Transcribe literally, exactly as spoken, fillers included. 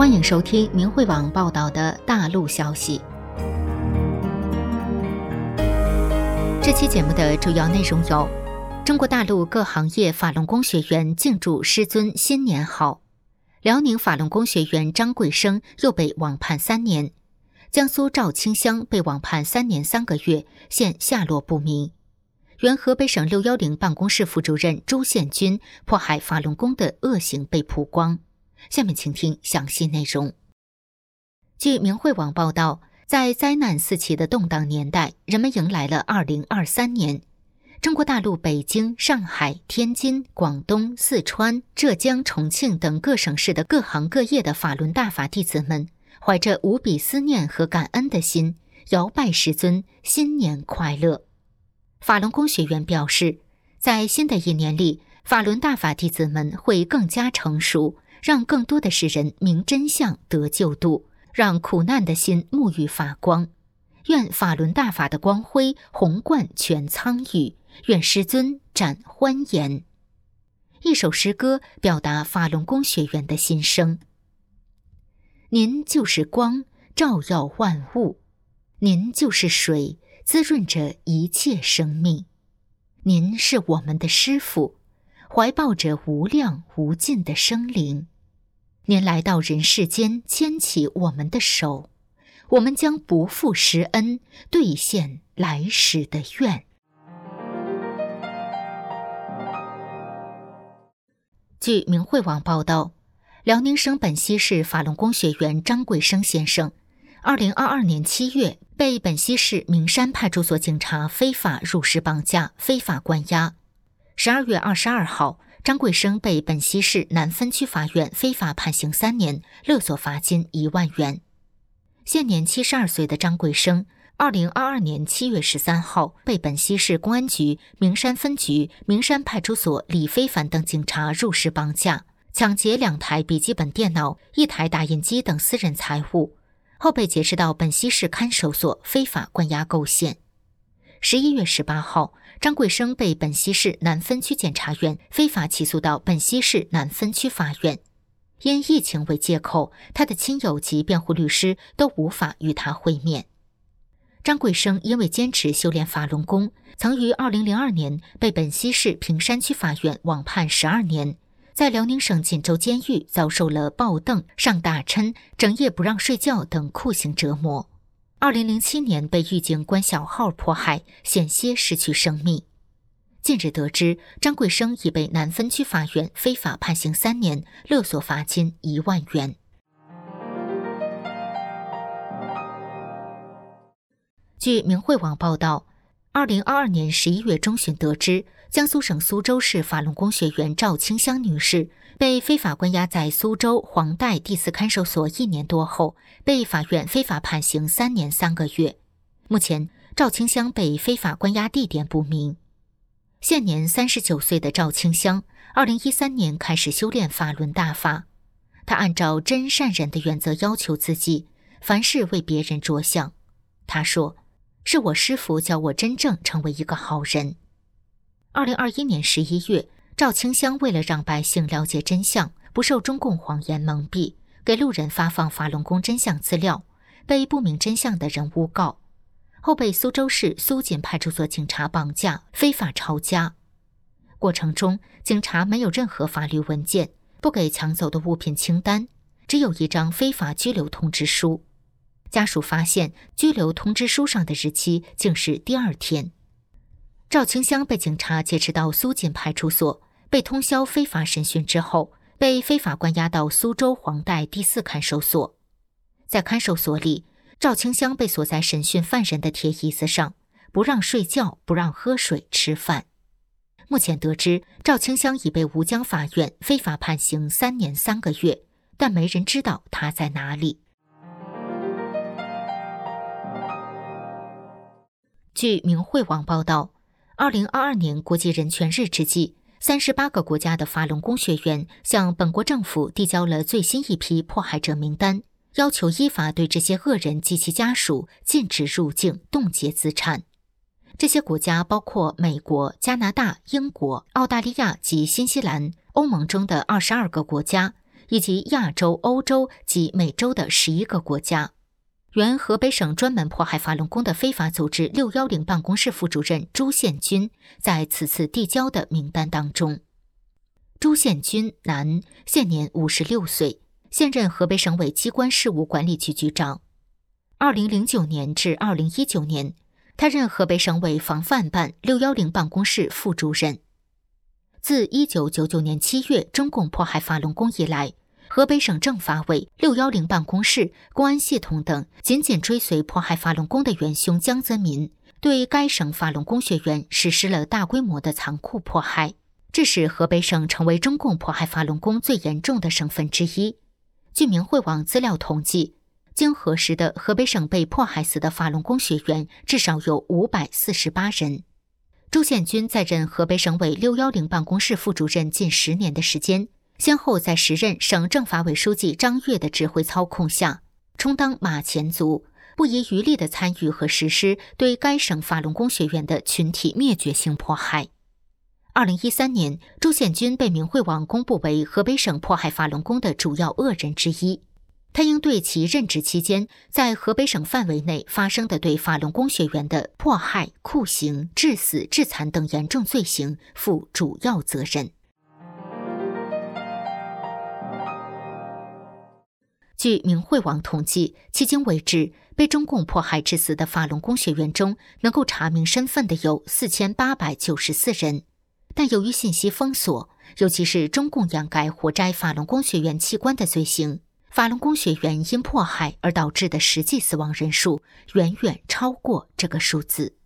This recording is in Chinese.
欢迎收听明慧网报道的大陆消息。这期节目的主要内容有：中国大陆各行业法轮功学员敬祝师尊新年好；辽宁法轮功学员张贵生又被网判三年；江苏赵清香被网判三年三个月，现下落不明；原河北省六一零办公室副主任朱宪军迫害法轮功的恶行被曝光。下面请听详细内容。据明慧网报道，在灾难四起的动荡年代，人们迎来了二零二三年。中国大陆北京、上海、天津、广东、四川、浙江、重庆等各省市的各行各业的法轮大法弟子们，怀着无比思念和感恩的心，遥拜师尊，新年快乐。法轮功学员表示，在新的一年里，法轮大法弟子们会更加成熟，让更多的世人明真相得救度，让苦难的心沐浴发光。愿法轮大法的光辉红贯全苍宇，愿师尊展欢颜。一首诗歌表达法轮功学员的心声：您就是光，照耀万物；您就是水，滋润着一切生命；您是我们的师父，怀抱着无量无尽的生灵。您来到人世间，牵起我们的手，我们将不负师恩，兑现来时的愿。据明慧网报道，辽宁省本溪市法轮功学员张贵生先生，二零二二年七月被本溪市名山派出所警察非法入室绑架、非法关押。十二月二十二号，张贵生被本溪市南分区法院非法判刑三年，勒索罚金一万元。现年七十二岁的张贵生，二零二二年七月十三号被本溪市公安局名山分局、名山派出所李非凡等警察入室绑架，抢劫两台笔记本电脑、一台打印机等私人财物，后被劫持到本溪市看守所非法关押构陷。十一月十八号，张贵生被本溪市南分区检察院非法起诉到本溪市南分区法院。因疫情为借口，他的亲友及辩护律师都无法与他会面。张贵生因为坚持修炼法轮功，曾于二零零二年被本溪市平山区法院网判十二年，在辽宁省锦州监狱遭受了抱凳、上大抻、整夜不让睡觉等酷刑折磨。二零零七年被狱警关小号迫害，险些失去生命。近日得知，张贵生已被南分区法院非法判刑三年，勒索罚金一万元。据明慧网报道，二零二二年十一月中旬得知，江苏省苏州市法轮功学员赵清香女士被非法关押在苏州黄带第四看守所一年多后，被法院非法判刑三年三个月。目前，赵清香被非法关押地点不明。现年三十九岁的赵清香，二零一三年开始修炼法轮大法。她按照真善忍的原则要求自己，凡事为别人着想。她说：“是我师父教我真正成为一个好人。”二零二一年十一月，赵清香为了让百姓了解真相，不受中共谎言蒙蔽，给路人发放法轮功真相资料，被不明真相的人诬告，后被苏州市苏锦派出所警察绑架，非法抄家。过程中，警察没有任何法律文件，不给抢走的物品清单，只有一张非法拘留通知书。家属发现拘留通知书上的日期竟是第二天。赵清香被警察劫持到苏锦派出所，被通宵非法审讯之后，被非法关押到苏州黄带第四看守所。在看守所里，赵清香被锁在审讯犯人的铁椅子上，不让睡觉，不让喝水吃饭。目前得知，赵清香已被吴江法院非法判刑三年三个月，但没人知道他在哪里。据明慧网报道，二零二二年国际人权日之际，三十八个国家的法轮功学员向本国政府递交了最新一批迫害者名单，要求依法对这些恶人及其家属禁止入境、冻结资产。这些国家包括美国、加拿大、英国、澳大利亚及新西兰，欧盟中的二十二个国家， 以及亚洲、欧洲及美洲的十一个国家。原河北省专门迫害法轮功的非法组织六一零办公室副主任朱宪军在此次递交的名单当中。朱宪军，男，现年五十六岁，现任河北省委机关事务管理局局长。二零零九年至二零一九年，他任河北省委防范办六一零办公室副主任。自一九九九年七月中共迫害法轮功以来，河北省政法委、六一零办公室、公安系统等紧紧追随迫害法轮功的元凶江泽民，对该省法轮功学员实施了大规模的残酷迫害，致使河北省成为中共迫害法轮功最严重的省份之一。据明慧网资料统计，经核实的河北省被迫害死的法轮功学员至少有五百四十八人。朱宪军在任河北省委六一零办公室副主任近十年的时间，先后在时任省政法委书记张悦的指挥操控下，充当马前卒，不遗余力地参与和实施对该省法轮功学员的群体灭绝性迫害。二零一三年，朱宪军被明慧网公布为河北省迫害法轮功的主要恶人之一。他应对其任职期间在河北省范围内发生的对法轮功学员的迫害、酷刑、致死、致残等严重罪行负主要责任。据明慧网统计，迄今为止，被中共迫害致死的法轮功学员中，能够查明身份的有四千八百九十四人。但由于信息封锁，尤其是中共掩盖活摘法轮功学员器官的罪行，法轮功学员因迫害而导致的实际死亡人数远远超过这个数字。